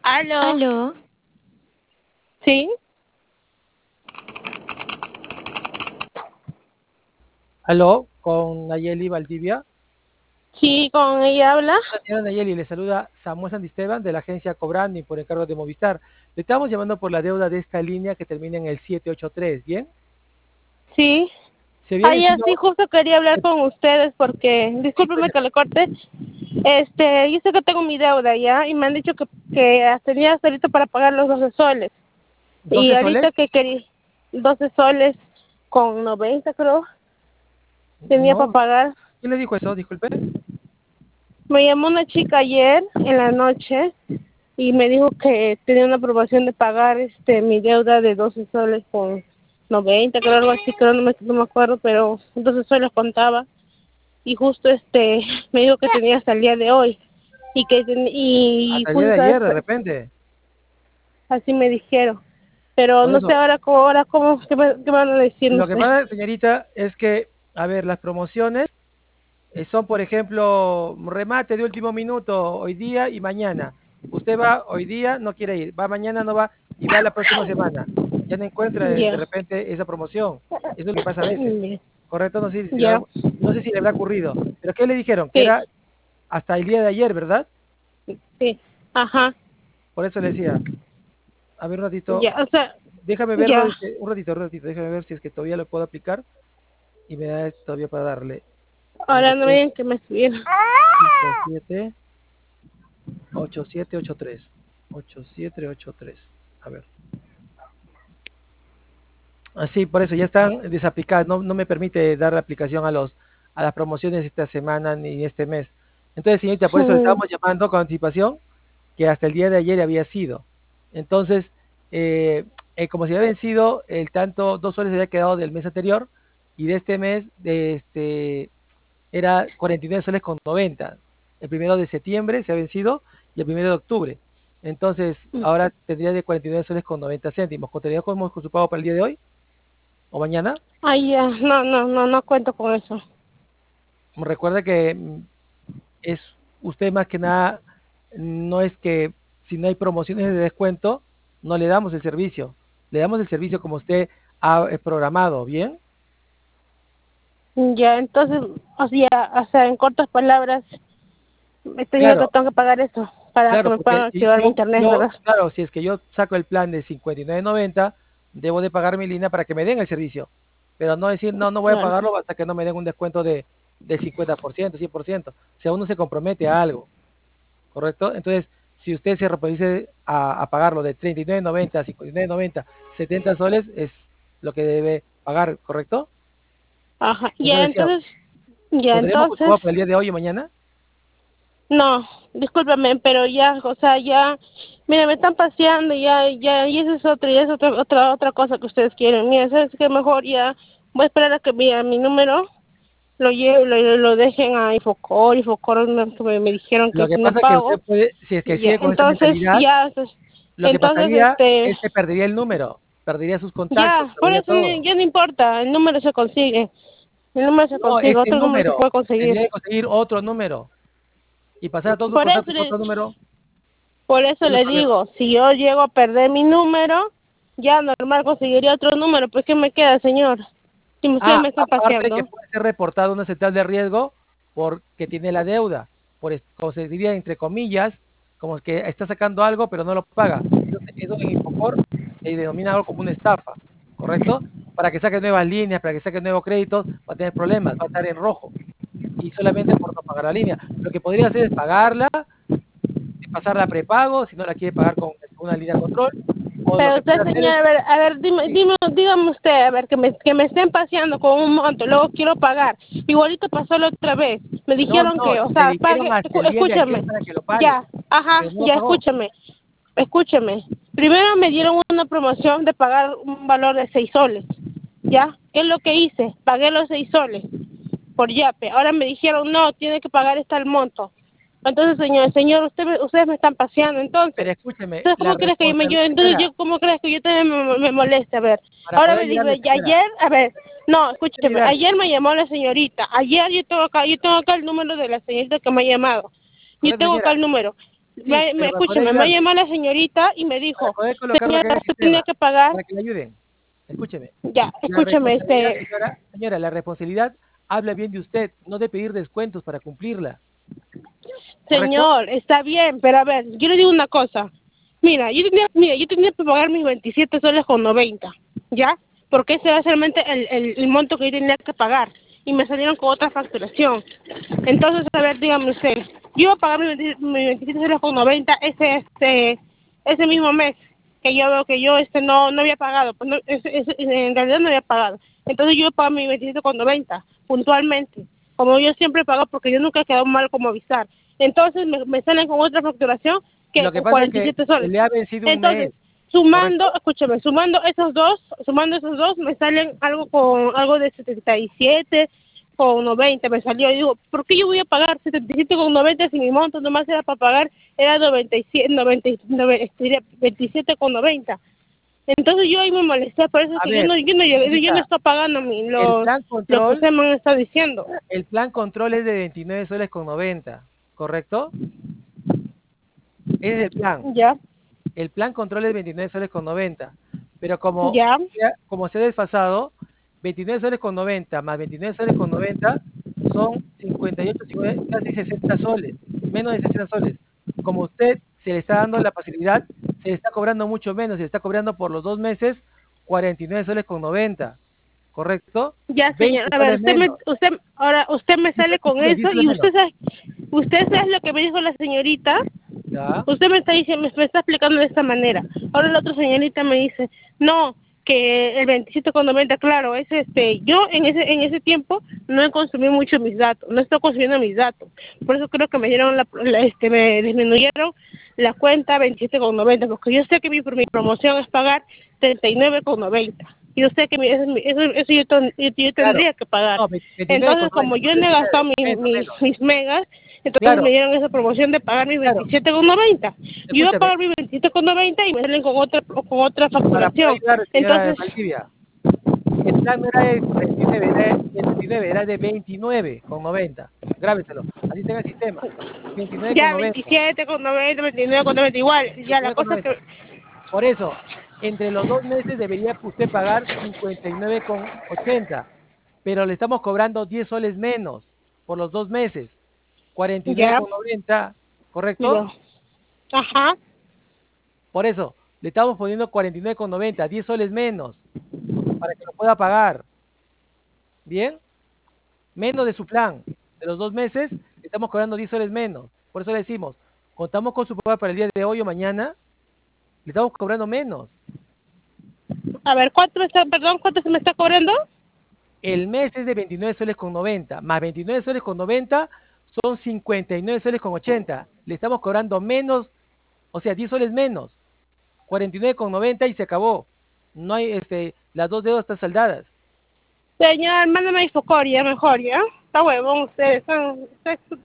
Aló. Aló, ¿Sí? Aló, con Nayeli Valdivia. Sí, con ella habla. La señora Nayeli, le saluda Samuel Santisteban de la agencia Cobrani por encargo de Movistar. Le estamos llamando por la deuda de esta línea que termina en el 783, ¿bien? Sí. Se había Ay, vencido, sí, justo quería hablar con ustedes porque, sí, discúlpeme que le corte. Yo sé que tengo mi deuda ya y me han dicho que tenía hasta ahorita para pagar los 12 soles. Y 12 ahorita soles. que quería 12 soles con 90 creo, tenía para No, pagar. ¿quién le dijo eso? Disculpe. Me llamó una chica ayer en la noche y me dijo que tenía una aprobación de pagar mi deuda de 12 soles con 90 creo, algo así, creo, no me acuerdo, pero 12 soles contaba. Y justo me dijo que tenía hasta el día de hoy y Hasta el día de justo ayer, de repente. así me dijeron. Pero Por no sé eso, ahora cómo, qué van a decir, no lo que sé. pasa, señorita, es que, a ver, las promociones son, por ejemplo, remate de último minuto hoy día y mañana. Usted va hoy día, no quiere ir, va mañana, no va, y va la próxima semana. Ya no encuentra de Ya, repente esa promoción. Eso es lo que pasa a veces. ya, Correcto, no sé si, ya, no sé si le habrá ocurrido. Pero ¿qué le dijeron? Que sí, era hasta el día de ayer, ¿verdad? sí, ajá, Por eso le decía, a ver un ratito, ya, o sea, déjame verlo, ya. un ratito, déjame ver si es que todavía lo puedo aplicar y me da todavía para darle. Ahora Mire, no me digan que me subieron. 7, 8783. 8783. A ver. Así, por eso ya están desaplicadas. No, no me permite dar la aplicación a las promociones esta semana ni este mes. Entonces, señorita, por eso le estábamos llamando con anticipación que hasta el día de ayer había sido. Entonces, como se había vencido, el tanto 2 soles había quedado del mes anterior y de este mes era 49 soles con 90. El 1 de septiembre se ha vencido y el 1 de octubre. Entonces, ahora tendría de 49 soles con 90 céntimos. ¿Contaría con su pago para el día de hoy o mañana? Ay, ya, no cuento con eso. Recuerda que es usted más que nada, no es que si no hay promociones de descuento, no le damos el servicio. Le damos el servicio como usted ha programado, ¿bien? Ya, entonces, o sea, en cortas palabras, me estoy diciendo que Claro, tengo que pagar eso para que claro, me puedan porque activar mi internet, ¿verdad? claro, si es que yo saco el plan de 59.90, debo de pagar mi línea para que me den el servicio. Pero no decir, no, no voy a Claro. pagarlo hasta que no me den un descuento del 50%, 100%. O sea, uno se compromete a algo. ¿Correcto? Entonces, si usted se reproduce a pagarlo de 39.90 a 59.90, 70 soles es lo que debe pagar, ¿correcto? Ajá, Eso decía, ya, ¿contaríamos con su entonces, pago para el día de hoy o mañana? no, discúlpame, pero ya, o sea, ya, mira, me están paseando, y eso es otra, ya es otra cosa que ustedes quieren. Mira, sabes que mejor ya voy a esperar a que mi número lo dejen a Infocor me dijeron que Lo que si no pasa es que pago, usted puede, si es que ya, sigue con esa mentalidad, lo que entonces, pasaría es que perdería el número, perdería sus contactos, ya, por perdería eso todo. ya no importa, el número se consigue, el número se No, consigue, ese otro número se número, puede conseguir. tendría que conseguir otro número y pasar a todos sus Por eso contactos a otro número. Por eso Es lo le que- digo, si yo llego a perder mi número, ya normal conseguiría otro número. Pues, ¿qué me queda, señor? Si usted me está Aparte que paseando. puede ser reportado a una central de riesgo porque tiene la deuda, como se diría entre comillas, como que está sacando algo pero no lo paga. Eso en Infocor se denomina algo como una estafa, ¿correcto? Para que saque nuevas líneas, para que saque nuevos créditos, va a tener problemas, va a estar en rojo y solamente por no pagar la línea. Lo que podría hacer es pagarla, pasarla a prepago, si no la quiere pagar con una línea de control, o lo Pero que usted, puede hacer señor, es, a ver, sí, dígame usted, a ver, que me estén paseando con un monto, luego quiero pagar. Igualito pasó la otra vez. Me no, dijeron no, que, o le sea, dijeron pague, hasta el día de ayer escúchame, para que lo pague, ya, ajá, pero no lo ya, pagó. escúchame. Primero me dieron una promoción de pagar un valor de 6 soles, ¿ya? ¿Qué es lo que hice? Pagué los 6 soles por Yape. Ahora me dijeron, no, tiene que pagar el monto. Entonces, señor, ustedes me están paseando, Pero entonces. escúcheme, Entonces, la ¿cómo crees que responsabilidad, entonces señora, cómo crees que yo también me moleste? A ver, para ahora poder me ayudarle, dice, señora, ayer, a ver, no, déjeme escúchame, ayudarle. ayer me llamó la señorita, ayer yo tengo acá el número de la señorita que me ha llamado, yo Correcto, tengo acá señora. el número, Sí, pero para poder Escúcheme, me ayudarle, llamó la señorita y me para dijo, poder colocarlo acá en señora, el usted tenía sistema, que pagar, para que le ayuden. Escúcheme, ya, la escúcheme, responsabilidad, señora, la responsabilidad habla bien de usted, no de pedir descuentos para cumplirla, ¿correcto? señor, está bien, pero a ver, yo le digo una cosa. Mira, yo tenía que pagar mis 27 soles con 90, ¿ya? Porque ese era solamente el monto que yo tenía que pagar. Y me salieron con otra facturación. Entonces, a ver, dígame usted, yo iba a pagar mis 27 soles con 90 ese mismo mes que yo veo que yo no había pagado, pues no, en realidad no había pagado. Entonces yo pago mis 27 con 90 puntualmente, como yo siempre pago porque yo nunca he quedado mal como avisar. Entonces me salen con otra facturación que Lo que con pasa es que 47 soles. le ha vencido un Entonces, mes, ¿correcto? escúchame, sumando esos dos me salen algo de 77 con 90 me salió. Y digo, ¿por qué yo voy a pagar 77 con 90 si mi monto nomás era para pagar, era 97, 27 con 90? Entonces yo ahí me molesté, por eso es A que ver, yo no señorita, estoy pagando el plan lo que control, usted me está diciendo. el plan control es de 29 soles con 90, ¿correcto? Ese es el plan. Ya, El plan control es 29 soles con 90, pero ya, como se ha desfasado, 29 soles con 90 más 29 soles con 90 son 58, casi 60 soles, menos de 60 soles. Como usted se le está dando la facilidad, se le está cobrando mucho menos, se le está cobrando por los 2 meses 49 soles con 90, ¿correcto? ya, señor. 20 A ver, soles menos, ahora usted me sale con 10 eso soles y menos, usted sabe lo que me dijo la señorita. ¿ya? Usted me está diciendo, me está explicando de esta manera. Ahora la otra señorita me dice, no, que el 27 con 90, claro, yo en ese tiempo no he consumido mucho mis datos, no estoy consumiendo mis datos. Por eso creo que me dieron me disminuyeron la cuenta 27 con 90, porque yo sé que mi promoción es pagar 39 con 90. Yo sé que eso yo Claro, tendría que pagar. no, 29 con Entonces, 90, como no yo no he 39, gastado menos, menos. mis megas, entonces me Claro, dieron esa promoción de pagar mis claro, 27,90. Yo iba a escúchame, pagar mis 27,90 y me salen con otra para poder facturación. ayudar, señora de Entonces, Valdivia. El plan no era de 49, era de 39, era de 29 con 90. Grábeselo, así está en el sistema. 29 con ya 90, 27,90, 29,90, igual. Ya la 29 con cosa que, 90. Por eso, entre los 2 meses debería usted pagar 59 con 80, pero le estamos cobrando 10 soles menos por los 2 meses. 49 ya, con 90, ¿correcto? ya, ajá. Por eso, le estamos poniendo 49 con 90, 10 soles menos, para que lo pueda pagar. ¿Bien? Menos de su plan. De los 2 meses, le estamos cobrando 10 soles menos. Por eso le decimos, contamos con su pago para el día de hoy o mañana, le estamos cobrando menos. A ver, ¿cuánto se me está cobrando? El mes es de 29 soles con 90, más 29 soles con 90 son 59 soles con 80. Le estamos cobrando menos, o sea, 10 soles menos. 49 con 90 y se acabó. No hay, las dos deudas están saldadas. Señor, mándame Infocoria mejor, ¿ya? Está huevón ustedes,